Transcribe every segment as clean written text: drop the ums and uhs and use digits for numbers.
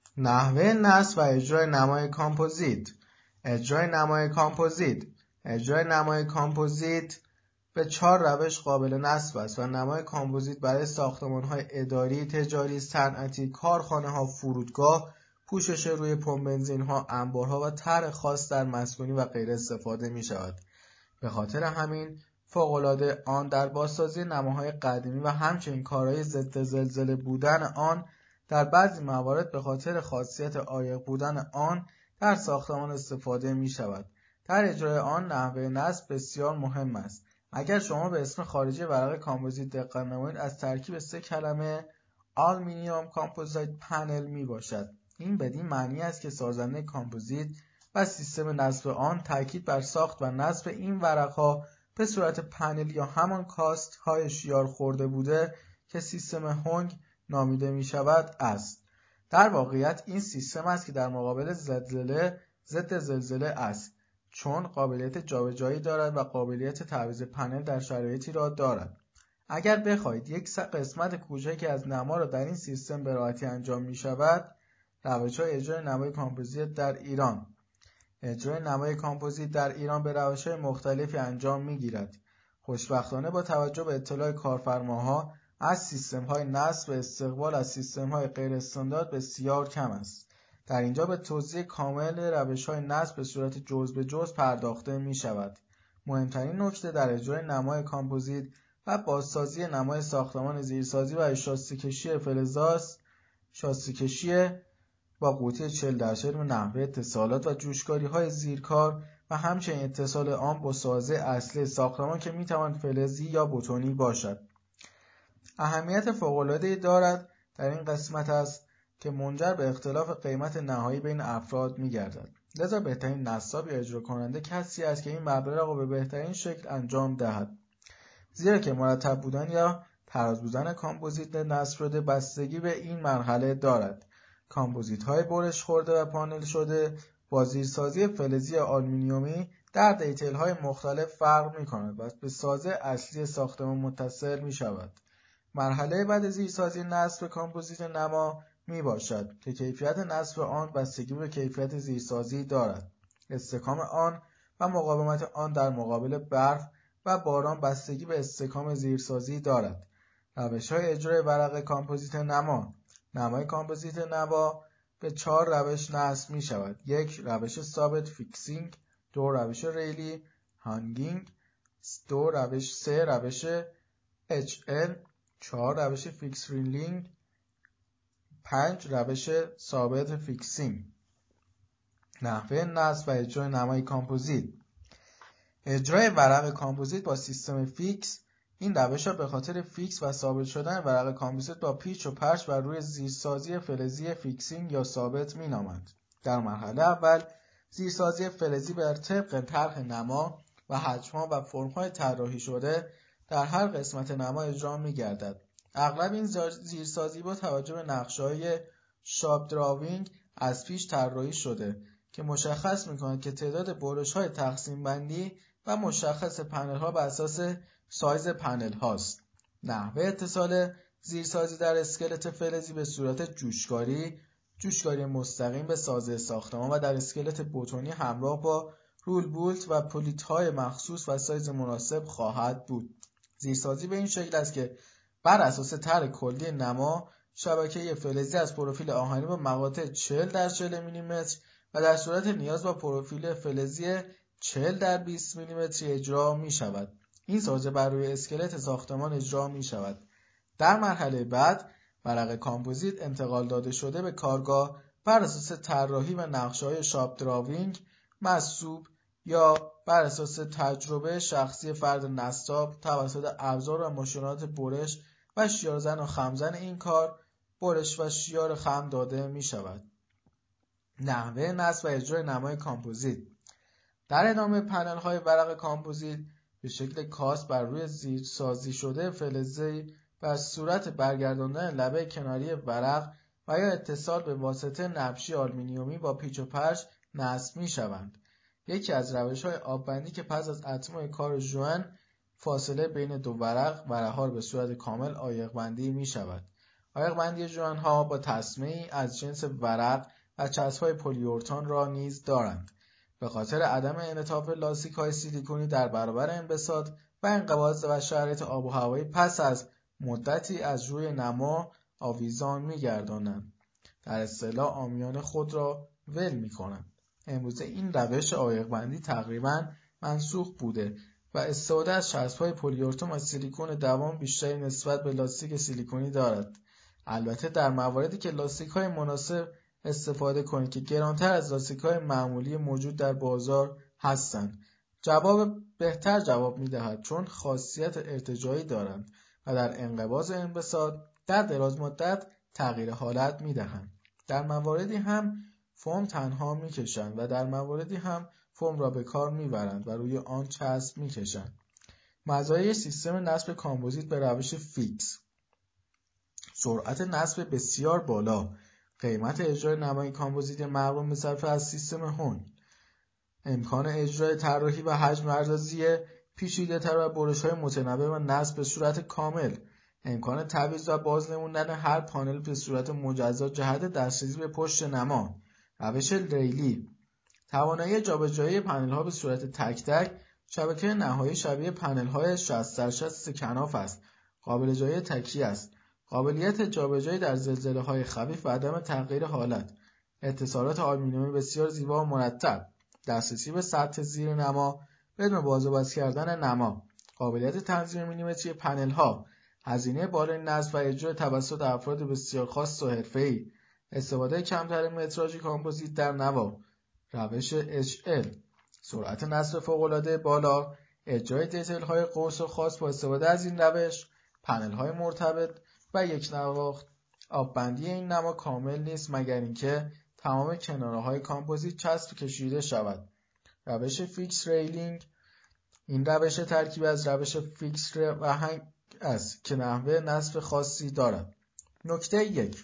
نحوه نصب و اجرای نمای کامپوزیت. اجرای نمای کامپوزیت به 4 روش قابل نصب است و نمای کامپوزیت برای ساختمان‌های اداری، تجاری، صنعتی، کارخانه‌ها، فرودگاه، پوشش روی پمپ بنزین‌ها، انبارها و طرح خاص در مسکونی و غیره استفاده می‌شود. به خاطر همین فوق‌العاده آن در بازسازی نماهای قدیمی و همچنین کارهای ضد زلزله بودن آن در بعضی موارد به خاطر خاصیت عایق بودن آن در ساختمان استفاده می شود. در اجرای آن نحوه نصب بسیار مهم است. اگر شما به اسم خارجی ورق کامپوزیت دقت نمایید از ترکیب 3 کلمه آلومینیوم کامپوزیت پنل می باشد. این بدین معنی است که سازنده کامپوزیت و سیستم نصب آن تاکید بر ساخت و نصب این ورق‌ها به صورت پنل یا همان کاست های شیار خورده بوده که سیستم هنگ نامیده می شود است. در واقعیت این سیستم است که در مقابل ضد زلزله است، چون قابلیت جابجایی دارد و قابلیت تعویض پنل در شرایطی را دارد. اگر بخواهید یک قسمت کوچکی از نما را در این سیستم به راحتی انجام می شود. روش‌های اجرای نمای کامپوزیت در ایران. اجرای نمای کامپوزیت در ایران به روش‌های مختلفی انجام می‌گیرد. خوشبختانه با توجه به اطلاع کارفرماها از سیستم‌های نصب و استقبال از سیستم‌های غیر استاندارد بسیار کم است. در اینجا به توضیح کامل روش‌های نصب به صورت جزء به جزء پرداخته می‌شود. مهمترین نکته در اجرای نمای کامپوزیت و بازسازی نمای ساختمان زیرسازی و شاسی کشی فلزاست. شاسی کشی با قوطی 40% و نحوه اتصالات و جوشکاری‌های زیرکار و همچنین اتصال آن با سازه اصلی ساختمان که می‌تواند فلزی یا بتنی باشد. اهمیت فوق‌العاده‌ای دارد در این قسمت است که منجر به اختلاف قیمت نهایی بین افراد می‌گردد. لذا بهترین نصاب یا اجرا کننده کسی است که این مبلغ را به بهترین شکل انجام دهد. زیرا که مرتب بودن یا تراز بودن کامپوزیت نصب شده بستگی به این مرحله دارد. کامپوزیت‌های برش خورده و پانل شده با زیرسازی فلزی یا آلومینیومی در دیتیل‌های مختلف فرق می‌کند و به سازه اصلی ساختمان متصل می‌شود. مرحله بعد زیرسازی نصب کامپوزیت نما میباشد که کیفیت نصب آن بستگی به کیفیت زیرسازی دارد. استحکام آن و مقاومت آن در مقابل برف و باران بستگی به استحکام زیرسازی دارد. روش‌های اجرای ورق کامپوزیت نما. نمای کامپوزیت نما به 4 روش نصب می شود. 1. روش ثابت فیکسینگ. 2. روش ریلی هانگینگ. 3. روش HL. 4. روش فیکس ریلینگ. 5. روش ثابت فیکسینگ. نحوه نصب و اجرای نمای کامپوزیت. اجرای ورق کامپوزیت با سیستم فیکس. این روش ها به خاطر فیکس و ثابت شدن ورق کامپوزیت با پیچ و پرچ بر روی زیرسازی فلزی فیکسینگ یا ثابت می نامند. در مرحله اول زیرسازی فلزی بر طبق طرح نما و حجم‌ها و فرم‌های طراحی شده در هر قسمت نما اجرا می گردد. اغلب این زیرسازی با توجه به نقشه‌های شاپ دراوینگ از پیش طراحی شده که مشخص می‌کند که تعداد برش‌های تقسیم بندی و مشخص پنل‌ها بر اساس سایز پنل هاست. نحوه اتصال زیرسازی در اسکلت فلزی به صورت جوشکاری مستقیم به سازه ساختمان و در اسکلت بتنی همراه با رول بولت و پلیت‌های مخصوص و سایز مناسب خواهد بود. زیرسازی به این شکل است که بر اساس طرح کلی نما شبکه فلزی از پروفیل آهنی با مقاطع 40 در 40 میلیمتر و در صورت نیاز با پروفیل فلزی 40 در 20 میلیمتری اجرا می شود. این سازه بر روی اسکلت ساختمان اجرا می شود. در مرحله بعد ورق کامپوزیت انتقال داده شده به کارگاه بر اساس طراحی و نقشه‌های شاپ دراوینگ محسوب یا بر اساس تجربه شخصی فرد نصاب توسط ابزار و ماشینات برش و شیارزن و خمزن این کار برش و شیار خم داده می شود. نحوه نصب و اجرای نمای کامپوزیت. در ادامه پنل‌های ورق کامپوزیت به شکل کاست بر روی زیرسازی شده فلزی بر صورت برگرداندن لبه کناری ورق و یا اتصال به واسطه نبشی آلومینیومی با پیچ و پرچ نصب می‌شوند. یکی از روش‌های آببندی که پس از اتمام کار ژوئن فاصله بین دو ورق‌ها به صورت کامل عایق بندی می‌شود. عایق‌بندی ژوئن‌ها با تسمه‌ای از جنس ورق و چسب‌های پلی‌اورتان را نیز دارند. به خاطر عدم انعطاف لاستیک‌های سیلیکونی در برابر انبساط و انقباض و شرایط آب و هوایی پس از مدتی از روی نما آویزان می‌گردانند. در اصطلاح عامیانه خود را ول می‌کنند. امروزه این روش عایق‌بندی تقریباً منسوخ بوده و استفاده از چسب‌های پلی‌اورتان و سیلیکون دوام بیشتری نسبت به لاستیک سیلیکونی دارد. البته در مواردی که لاستیک‌های مناسب استفاده کنید که گرانتر از لاستیک‌های معمولی موجود در بازار هستند. بهتر جواب می‌دهد چون خاصیت ارتجاعی دارند و در انقباض انبساط در دراز مدت تغییر حالت می‌دهند. در مواردی هم فوم تنها می‌کشند و در مواردی هم فوم را به کار می‌برند و روی آن چسب می‌کشند. مزایای سیستم نصب کامپوزیت به روش فیکس: سرعت نصب بسیار بالا، قیمت اجرای نمای کامپوزیت مقرون به صرفه از سیستم هون، امکان اجرای طراحی و حجم پردازی پیچیده‌تر و برش‌های متنوع و نصب به صورت کامل، امکان تعویض و بازنمودن هر پانل به صورت مجزا جهت دسترسی به پشت نما، روش ریلی، توانایی جابجایی پنل‌ها به صورت تک تک، شبکه نهایی شبیه پنل‌های 60x60 کناف است، قابل جای تکیه است، قابلیت جابجایی در زلزله‌های خفیف و عدم تغییر حالت، اتصالات آلومینیومی بسیار زیبا و مرتب، دسترسی به سطح زیر نما بدون باز و بست کردن نما، قابلیت تنظیم میلیمتری پنل‌ها، هزینه بالای نصب و اجرا توسط افراد بسیار خاص و حرفه‌ای، استفاده کمتر متراژ کامپوزیت در نوا، روش HL، سرعت نصب فوق‌العاده بالا، اجرای دیتیل‌های قوس و خاص با استفاده از این روش، پنل‌های مرتبط و یک نواخت. آببندی این نما کامل نیست مگر اینکه تمام کناره‌های کامپوزیت چسب کشیده شود. روش فیکس ریلینگ: این روش ترکیب از روش فیکس و هنگ است که نحوه نصب خاصی دارد. نکته 1: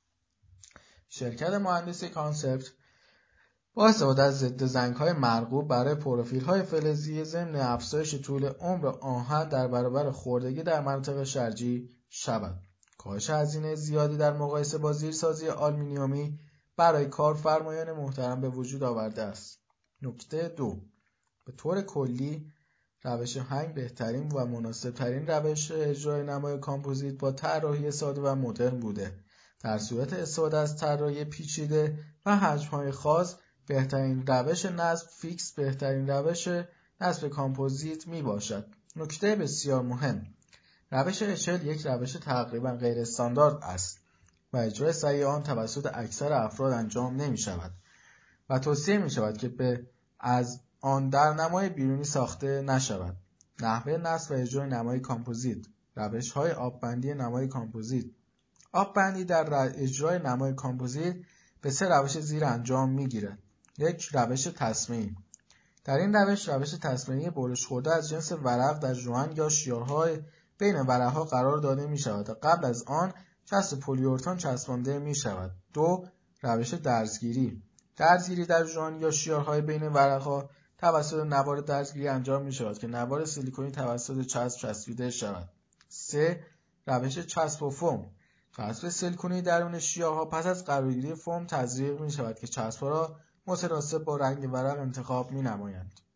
شرکت مهندسی کانسپت با استفاده از ضد زنگ‌های مرغوب برای پروفیل‌های فلزی ضمن افزایش طول عمر آهن در برابر خوردگی در مناطق شرجی شود. کاهش هزینه زیادی در مقایسه با زیرسازی آلومینیومی برای کارفرمایان محترم به وجود آورده است. نکته 2: به طور کلی روش هنگ بهترین و مناسبترین روش اجرای نمای کامپوزیت با طراحی ساده و مدرن بوده. در صورت استفاده از طراحی پیچیده و حجم‌های خاص، بهترین روش نصب فیکس بهترین روش نصب کامپوزیت می باشد. نکته بسیار مهم: روش HL یک روش تقریبا غیر استاندارد است و اجرای صحیح آن توسط اکثر افراد انجام نمی شود و توصیه می شود که از آن در نمای بیرونی ساخته نشود. نحوه نصب و اجرای نمای کامپوزیت: روش‌های آببندی نمای کامپوزیت. آببندی در اجرای نمای کامپوزیت به 3 روش زیر انجام می‌گیرد. 1. روش تسمیه‌ای: در این روش تسمیه‌ای برش خورده از جنس ورق در ژوئن یا شیارهای بین ورق‌ها قرار داده می‌شود و قبل از آن چسب پلی‌اورتان چسبانده می‌شود. 2. روش درزگیری: درزگیری در ژوئن یا شیارهای بین ورق‌ها توسط نوار درزگیری انجام می‌شود که نوار سیلیکونی توسط چسب چسبیده شود. 3. روش چسب و فوم: چسب سیلیکونی درون شیارها پس از قرارگیری فوم تزریق می‌شود که چسب‌ها را متناسب با رنگ ورق انتخاب می‌نمایند.